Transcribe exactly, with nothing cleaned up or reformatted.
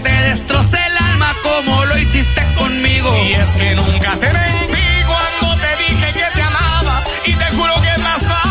te destrocé el alma como lo hiciste conmigo. Y es que nunca te mentí cuando te dije que te amaba y te juro que más